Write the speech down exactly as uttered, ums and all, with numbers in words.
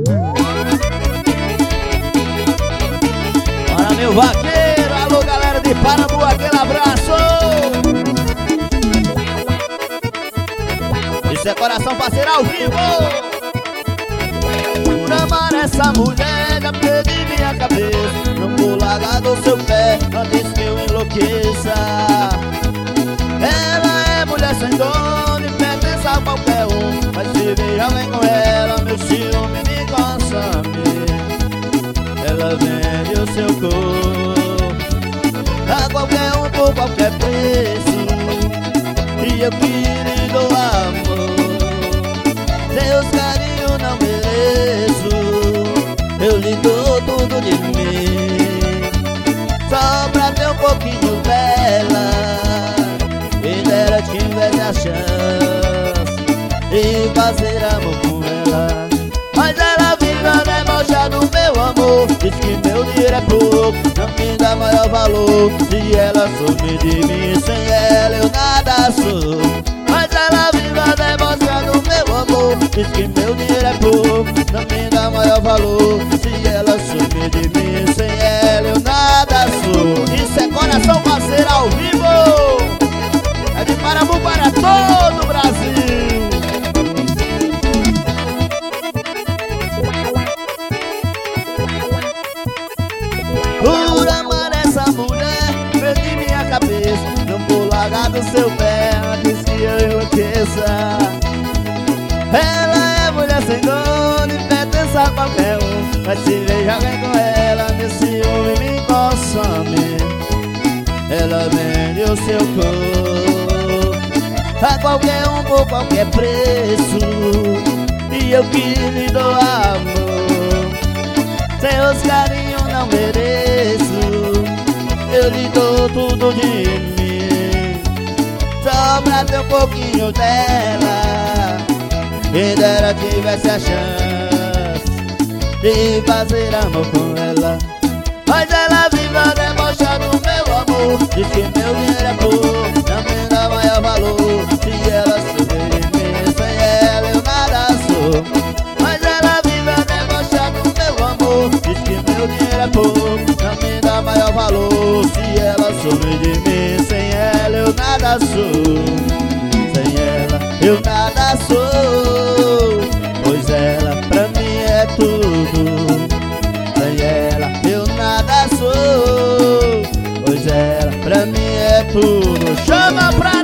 Bora, meu vaqueiro, alô galera de Parambu, aquele abraço. Isso é coração parceiro ao vivo. Por amar essa mulher, já perdi minha cabeça. Não vou largar do seu pé antes que eu enlouqueça. Ela é mulher sem dono e pertence a qualquer um, mas se veja vem com ela, meu ciúme me consome. Ela vende o seu corpo a qualquer um por qualquer preço, e eu que lhe dou amor, seus carinhos não mereço. Eu lhe dou tudo de mim, só pra ter um pouquinho dela. E dela tivesse a chance de fazer amor com ela, mas ela vive debochar do meu amor. Diz que meu dinheiro é pouco, não me dá maior valor. Se ela some de mim, sem ela eu nada sou. Mas ela vive debochar do meu amor. Diz que meu dinheiro é pouco, não me dá maior valor. Se ela some de mim, sem ela eu nada sou. Isso é coração parceiro ao vivo. É de Parambu para todo o Brasil. Por amar essa mulher, perdi minha cabeça. Não vou largar do seu pé antes que eu enlouqueça. Ela é mulher sem dono e pertence a qualquer um, mas se veja alguém com ela, meu ciúme me consome. Ela vende o seu corpo a qualquer um por qualquer preço, e eu que lhe dou amor, seus carinhos não mereço. Eu lhe dou tudo de mim, só pra ter um pouquinho dela. E dela tivesse a chance de fazer amor com ela, mas ela vive a debochar do meu amor. Diz que meu dinheiro é pouco, não me dá maior valor. Se ela souber de mim, sem ela eu nada sou. Mas ela vive a debochar do meu amor. Diz que meu dinheiro é pouco, não me dá maior valor. Se ela souber de mim, sem ela eu nada sou. Sem ela eu nada sou, pois ela pra mim é tudo. Sem ela eu nada sou, pois ela pra mim é tudo. Chama pra